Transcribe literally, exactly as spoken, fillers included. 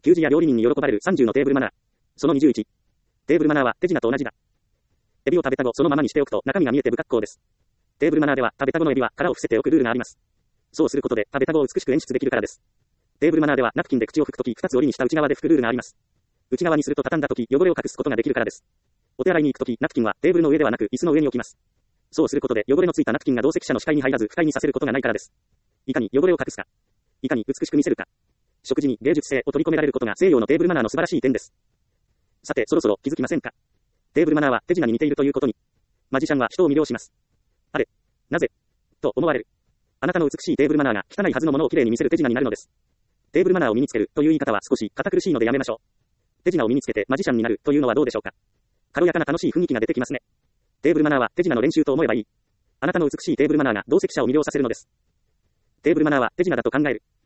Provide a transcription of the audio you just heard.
給仕や料理人に喜ばれるさんじゅうのテーブルマナー。そのにじゅういち。テーブルマナーは手品と同じだ。エビを食べた後そのままにしておくと中身が見えて不格好です。テーブルマナーでは食べた後のエビは殻を伏せておくルールがあります。そうすることで食べた後を美しく演出できるからです。テーブルマナーではナプキンで口を拭くときふたつ折りにした内側で拭くルールがあります。内側にすると畳んだとき汚れを隠すことができるからです。お手洗いに行くときナプキンはテーブルの上ではなく椅子の上に置きます。そうすることで汚れのついたナプキンが同席者の視界に入らず不快にさせることがないからです。いかに汚れを隠すか、いかに美しく見せるか、食事に芸術性を取り込められることが西洋のテーブルマナーの素晴らしい点です。さてそろそろ気づきませんか。テーブルマナーは手品に似ているということに。マジシャンは人を魅了します。あれ、なぜと思われる。あなたの美しいテーブルマナーが汚いはずのものをきれいに見せる手品になるのです。テーブルマナーを身につけるという言い方は少し堅苦しいのでやめましょう。手品を身につけてマジシャンになるというのはどうでしょうか。軽やかな楽しい雰囲気が出てきますね。テーブルマナーは手品の練習と思えばいい。あなたの美しいテーブルマナーが同席者を魅了させるのです。テーブルマナーは手品だと考える。